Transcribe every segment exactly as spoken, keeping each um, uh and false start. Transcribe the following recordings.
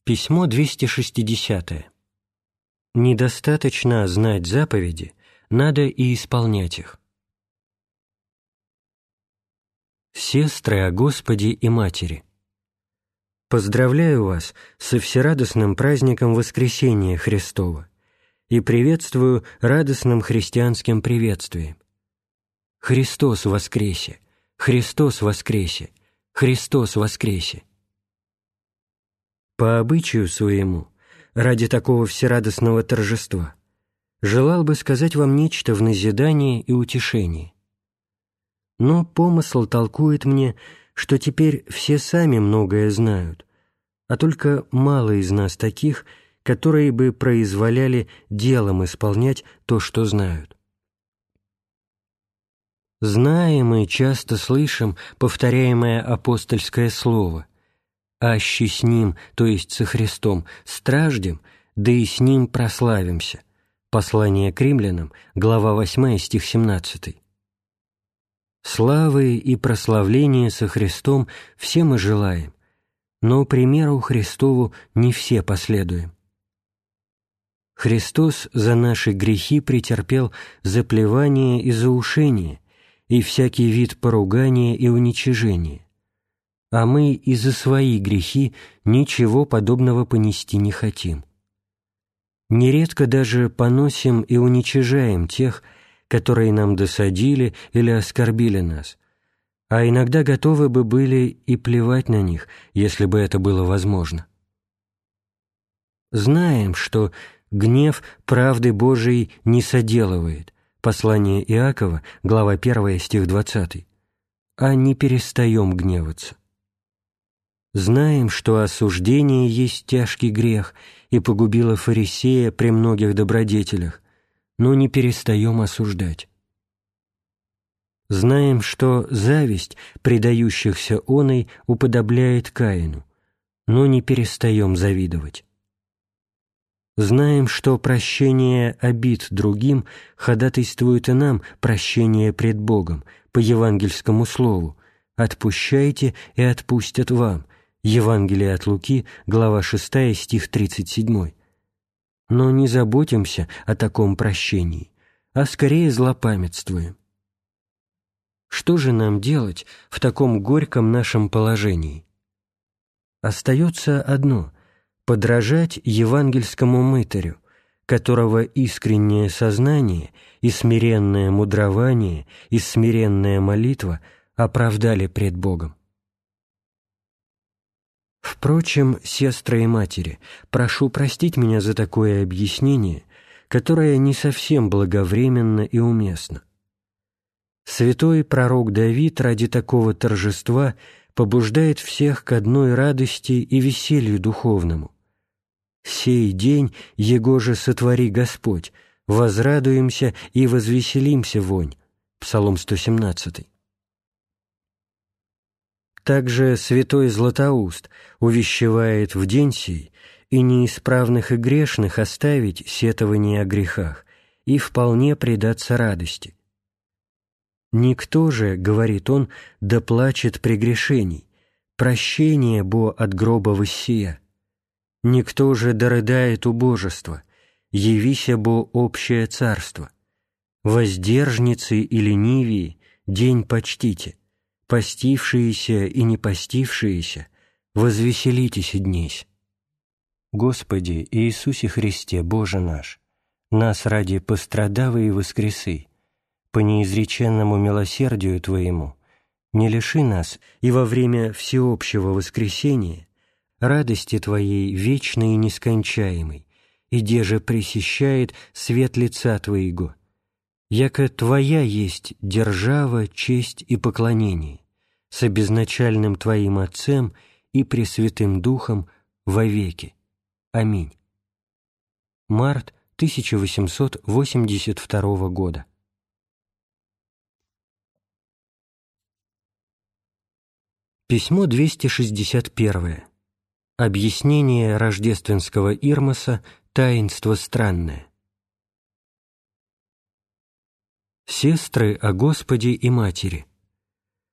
Письмо двести шестидесятое. Недостаточно знать заповеди, надо и исполнять их. Сестры о Господе и Матери, поздравляю вас со всерадостным праздником Воскресения Христова и приветствую радостным христианским приветствием. Христос воскресе! Христос воскресе! Христос воскресе! По обычаю своему, ради такого всерадостного торжества, желал бы сказать вам нечто в назидание и утешение. Но помысл толкует мне, что теперь все сами многое знают, а только мало из нас таких, которые бы произволяли делом исполнять то, что знают. Знаем и часто слышим повторяемое апостольское слово: «Аще с Ним, то есть со Христом, страждем, да и с Ним прославимся». Послание к римлянам, глава восьмая, стих семнадцатый. Славы и прославления со Христом все мы желаем, но примеру Христову не все последуем. Христос за наши грехи претерпел заплевание и заушение, и всякий вид поругания и уничижения, а мы и за свои грехи ничего подобного понести не хотим. Нередко даже поносим и уничижаем тех, которые нам досадили или оскорбили нас, а иногда готовы бы были и плевать на них, если бы это было возможно. Знаем, что гнев правды Божией не соделывает, послание Иакова, глава первая, стих двадцатый, а не перестаем гневаться. Знаем, что осуждение есть тяжкий грех и погубило фарисея при многих добродетелях, но не перестаем осуждать. Знаем, что зависть предающихся оной уподобляет Каину, но не перестаем завидовать. Знаем, что прощение обид другим ходатайствует и нам прощение пред Богом по евангельскому слову: «Отпущайте, и отпустят вам». Евангелие от Луки, глава шестая, стих тридцать семь. Но не заботимся о таком прощении, а скорее злопамятствуем. Что же нам делать в таком горьком нашем положении? Остается одно — подражать евангельскому мытарю, которого искреннее сознание и смиренное мудрование и смиренная молитва оправдали пред Богом. Впрочем, сестры и матери, прошу простить меня за такое объяснение, которое не совсем благовременно и уместно. Святой пророк Давид ради такого торжества побуждает всех к одной радости и веселью духовному. «Сей день его же сотвори Господь, возрадуемся и возвеселимся вонь». Псалом сто семнадцатый. Также святой Златоуст увещевает в день сей и неисправных и грешных оставить сетование о грехах и вполне предаться радости. «Никто же, — говорит он, — да плачет прегрешений, прощение бо от гроба воссия. Никто же да рыдает убожества, явися бо общее царство. Воздержницы и ленивии день почтите, постившиеся и не постившиеся, возвеселитесь и днесь». Господи Иисусе Христе, Боже наш, нас ради пострадавы и воскресы, по неизреченному милосердию Твоему, не лиши нас и во время всеобщего воскресения радости Твоей вечной и нескончаемой, и деже пресещает свет лица Твоего, яко Твоя есть держава, честь и поклонение, с обезначальным Твоим Отцем и Пресвятым Духом вовеки. Аминь. Март тысяча восемьсот восемьдесят второго года. Письмо двести шестьдесят первое. Объяснение рождественского Ирмоса «Таинство странное». Сестры о Господе и Матери,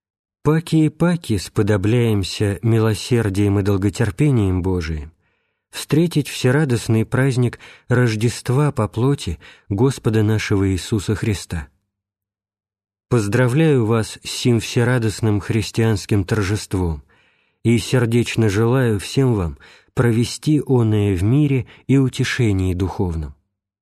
паки и паки сподобляемся милосердием и долготерпением Божиим, встретить всерадостный праздник Рождества по плоти Господа нашего Иисуса Христа. Поздравляю вас с сим всерадостным христианским торжеством и сердечно желаю всем вам провести оное в мире и утешении духовном.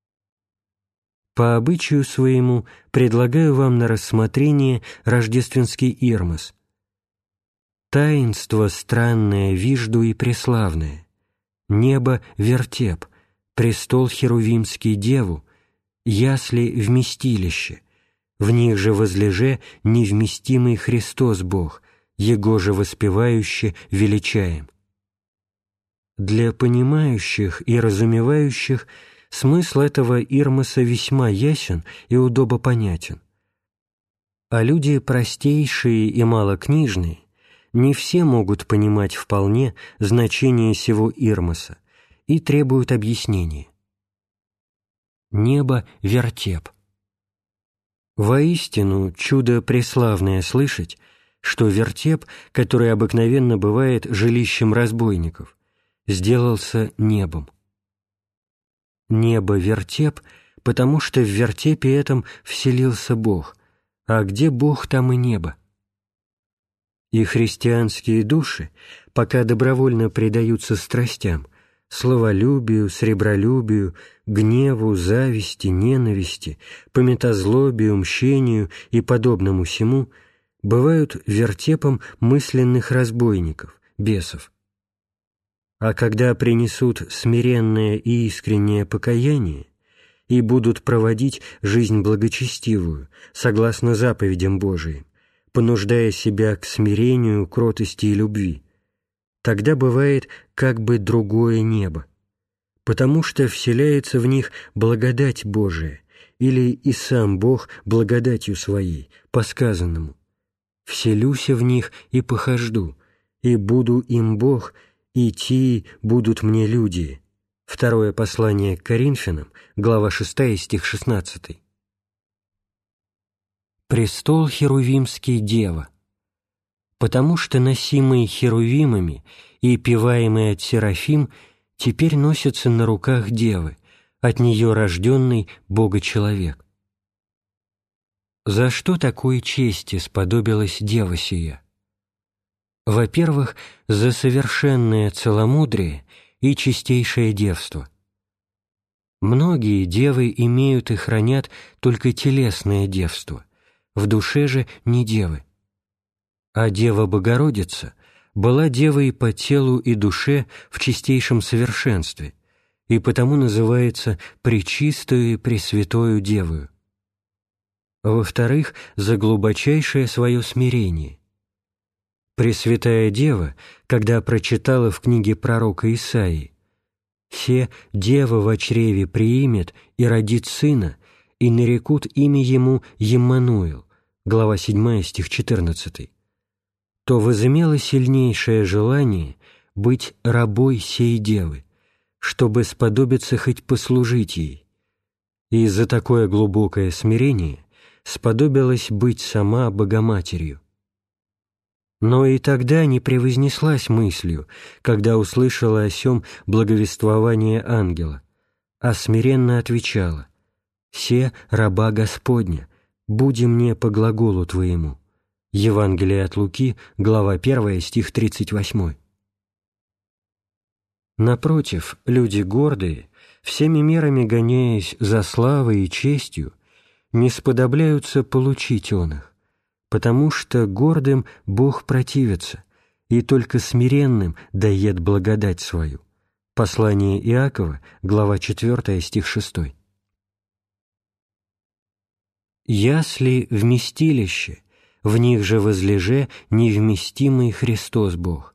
По обычаю своему предлагаю вам на рассмотрение рождественский ирмос. Таинство странное вижду и преславное, небо вертеп, престол херувимский деву, ясли вместилище, в них же возлеже невместимый Христос Бог, Его же воспевающе величаем. Для понимающих и разумевающих смысл этого ирмоса весьма ясен и удобопонятен. А люди простейшие и малокнижные не все могут понимать вполне значение сего ирмоса и требуют объяснения. Небо вертеп. Воистину, чудо преславное слышать, что вертеп, который обыкновенно бывает жилищем разбойников, сделался небом. Небо вертеп, потому что в вертепе этом вселился Бог, а где Бог, там и небо. И христианские души, пока добровольно предаются страстям, словолюбию, сребролюбию, гневу, зависти, ненависти, пометозлобию, мщению и подобному сему, бывают вертепом мысленных разбойников, бесов. А когда принесут смиренное и искреннее покаяние и будут проводить жизнь благочестивую, согласно заповедям Божиим, понуждая себя к смирению, кротости и любви, тогда бывает как бы другое небо, потому что вселяется в них благодать Божия, или и сам Бог благодатью Своей, по сказанному: «Вселюся в них и похожду, и буду им Бог, и ти будут мне люди». Второе послание к Коринфянам, глава шестая, стих шестнадцатый. Престол херувимский дева, потому что носимый херувимами и певаемый от серафим теперь носятся на руках девы, от нее рожденный Бога-человек. За что такой чести сподобилась дева сия? Во-первых, за совершенное целомудрие и чистейшее девство. Многие девы имеют и хранят только телесное девство, в душе же не девы. А Дева Богородица была девой по телу и душе в чистейшем совершенстве, и потому называется Пречистою и Пресвятою Девою. Во-вторых, за глубочайшее свое смирение. Пресвятая Дева, когда прочитала в книге пророка Исаии: «Се дева во чреве приимет и родит сына, и нарекут имя ему Еммануил», глава седьмая, стих четырнадцатый, то возымела сильнейшее желание быть рабой сей девы, чтобы сподобиться хоть послужить ей, и за такое глубокое смирение сподобилась быть сама Богоматерью. Но и тогда не превознеслась мыслью, когда услышала о сем благовествование ангела, а смиренно отвечала: «Се раба Господня, буди мне по глаголу Твоему». Евангелие от Луки, глава первая, стих тридцать восьмой. Напротив, люди гордые, всеми мерами гоняясь за славой и честью, не сподобляются получить он их, потому что гордым Бог противится, и только смиренным дает благодать свою. Послание Иакова, глава четвертая, стих шестой. «Ясли вместилище, в них же возлеже невместимый Христос Бог».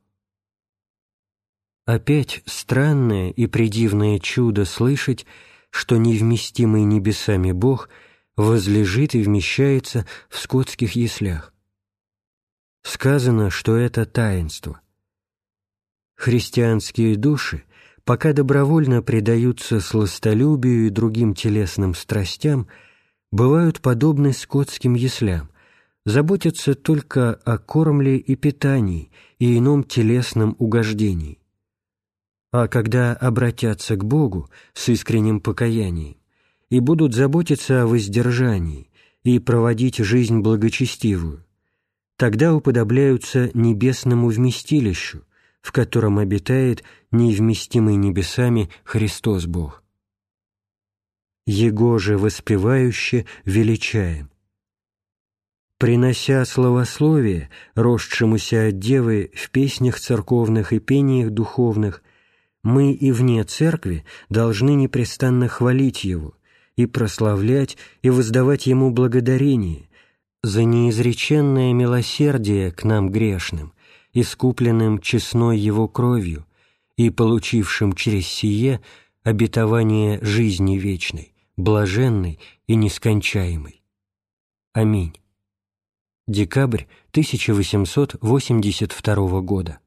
Опять странное и предивное чудо слышать, что невместимый небесами Бог возлежит и вмещается в скотских яслях. Сказано, что это таинство. Христианские души, пока добровольно предаются сластолюбию и другим телесным страстям, бывают подобны скотским яслям, заботятся только о кормле и питании и ином телесном угождении. а когда обратятся к Богу с искренним покаянием и будут заботиться о воздержании и проводить жизнь благочестивую, тогда уподобляются небесному вместилищу, в котором обитает невместимый небесами Христос Бог. Его же воспевающе величаем. Принося славословие, росшемуся от Девы в песнях церковных и пениях духовных, мы и вне церкви должны непрестанно хвалить Его и прославлять и воздавать Ему благодарение за неизреченное милосердие к нам грешным, искупленным честной Его кровью и получившим через сие обетование жизни вечной, блаженной и нескончаемой. Аминь. Декабрь тысяча восемьсот восемьдесят второго года.